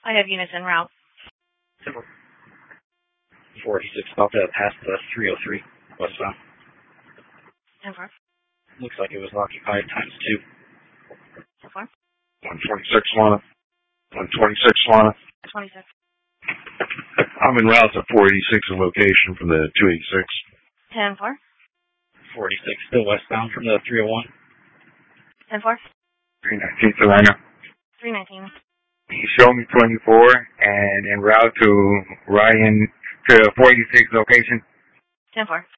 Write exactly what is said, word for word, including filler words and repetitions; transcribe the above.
I have units en route. four eighty-six, about to pass the three oh three westbound. ten four. Looks like it was occupied times two. ten four. one twenty-six, Lana. one twenty-six, Lana. twenty-six. I'm en route to four eighty-six, a location from the two eighty-six. ten four. four eighty-six, still westbound from the three oh one. ten four. three nineteen, Savannah. three nineteen. Show me twenty-four and en route to Ryan to four eighty-six location. ten four.